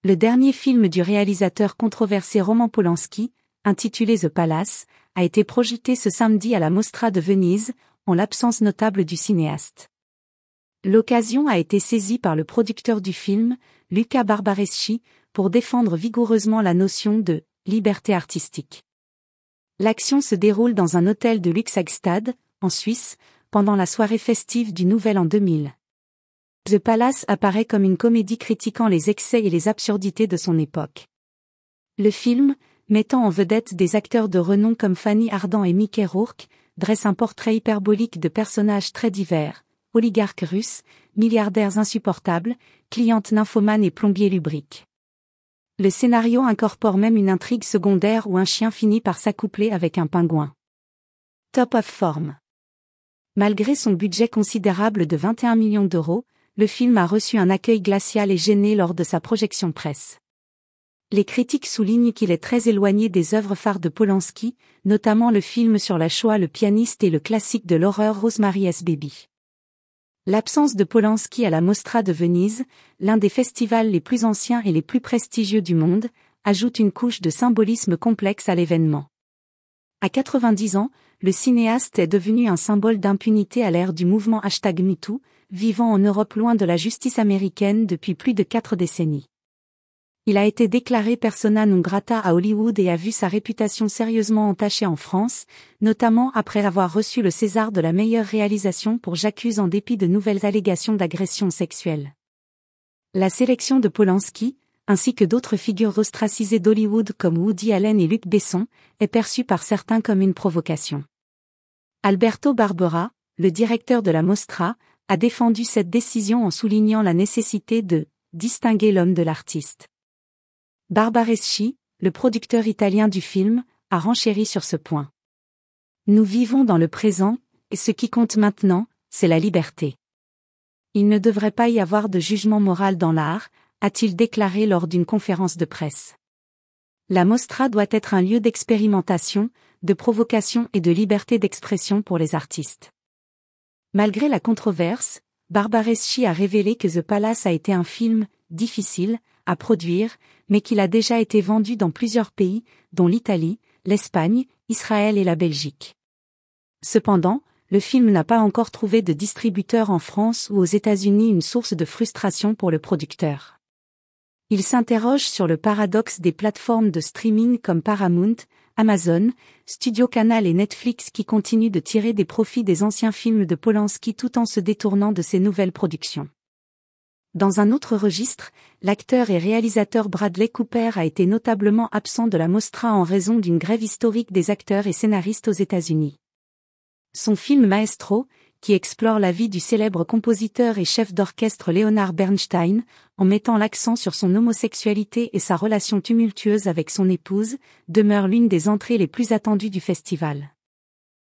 Le dernier film du réalisateur controversé Roman Polanski, intitulé The Palace, a été projeté ce samedi à la Mostra de Venise, en l'absence notable du cinéaste. L'occasion a été saisie par le producteur du film, Luca Barbareschi, pour défendre vigoureusement la notion de « liberté artistique ». L'action se déroule dans un hôtel de luxe Hagstad, en Suisse, pendant la soirée festive du Nouvel An 2000. The Palace apparaît comme une comédie critiquant les excès et les absurdités de son époque. Le film, mettant en vedette des acteurs de renom comme Fanny Ardant et Mickey Rourke, dresse un portrait hyperbolique de personnages très divers, oligarques russes, milliardaires insupportables, clientes nymphomanes et plombiers lubriques. Le scénario incorpore même une intrigue secondaire où un chien finit par s'accoupler avec un pingouin. Top of form. Malgré son budget considérable de 21 millions d'euros, le film a reçu un accueil glacial et gêné lors de sa projection presse. Les critiques soulignent qu'il est très éloigné des œuvres phares de Polanski, notamment le film sur la Shoah Le Pianiste et le classique de l'horreur Rosemary's Baby. L'absence de Polanski à la Mostra de Venise, l'un des festivals les plus anciens et les plus prestigieux du monde, ajoute une couche de symbolisme complexe à l'événement. À 90 ans, le cinéaste est devenu un symbole d'impunité à l'ère du mouvement #MeToo, vivant en Europe loin de la justice américaine depuis plus de 4 décennies. Il a été déclaré persona non grata à Hollywood et a vu sa réputation sérieusement entachée en France, notamment après avoir reçu le César de la meilleure réalisation pour J'accuse en dépit de nouvelles allégations d'agression sexuelle. La sélection de Polanski, ainsi que d'autres figures ostracisées d'Hollywood comme Woody Allen et Luc Besson, est perçue par certains comme une provocation. Alberto Barbera, le directeur de la Mostra, a défendu cette décision en soulignant la nécessité de distinguer l'homme de l'artiste. Barbareschi, le producteur italien du film, a renchéri sur ce point. Nous vivons dans le présent, et ce qui compte maintenant, c'est la liberté. Il ne devrait pas y avoir de jugement moral dans l'art, a-t-il déclaré lors d'une conférence de presse. La Mostra doit être un lieu d'expérimentation, de provocation et de liberté d'expression pour les artistes. Malgré la controverse, Barbareschi a révélé que The Palace a été un film difficile à produire, mais qu'il a déjà été vendu dans plusieurs pays, dont l'Italie, l'Espagne, Israël et la Belgique. Cependant, le film n'a pas encore trouvé de distributeur en France ou aux États-Unis, une source de frustration pour le producteur. Il s'interroge sur le paradoxe des plateformes de streaming comme Paramount, Amazon, Studio Canal et Netflix qui continuent de tirer des profits des anciens films de Polanski tout en se détournant de ses nouvelles productions. Dans un autre registre, l'acteur et réalisateur Bradley Cooper a été notablement absent de la Mostra en raison d'une grève historique des acteurs et scénaristes aux États-Unis. Son film Maestro, qui explore la vie du célèbre compositeur et chef d'orchestre Leonard Bernstein, en mettant l'accent sur son homosexualité et sa relation tumultueuse avec son épouse, demeure l'une des entrées les plus attendues du festival.